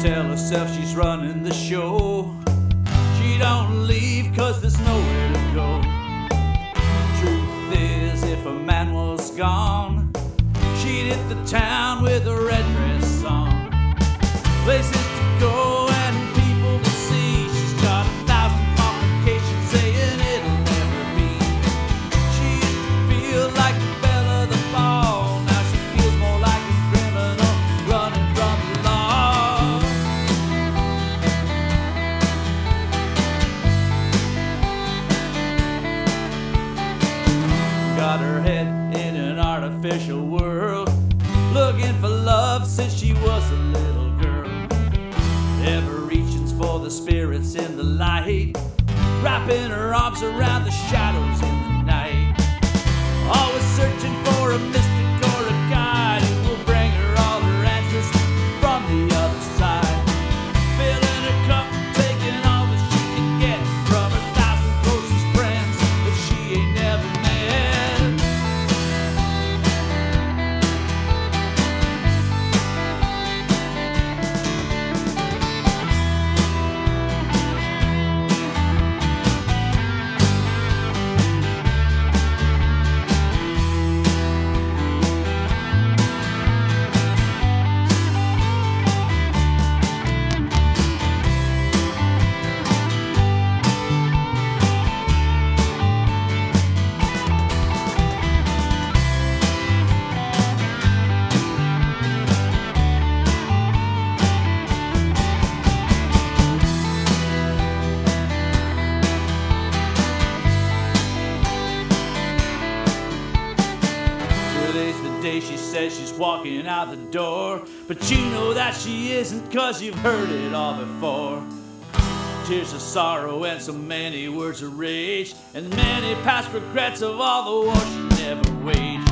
tell herself she's running the show. She don't leave 'cause there's nowhere to go. Truth is, if a man was gone, she'd hit the town with a red dress on. Places to go and people to see. She's got 1,000 complications saying it'll never be. She used to feel like the belle of the ball. Now she feels more like a criminal running from the law. Got her head in an artificial world, looking for love since she was a little girl. Ever reaching for the spirits in the light, wrapping her arms around the shadows in the night. Always searching for a mystic or a guide who will bring her all her answers from the other side. Filling her cup, taking all that she can get from her 1,000 closest friends that she ain't never met. Today's the day she says she's walking out the door, but you know that she isn't 'cause you've heard it all before. Tears of sorrow and so many words of rage, and many past regrets of all the war she never waged.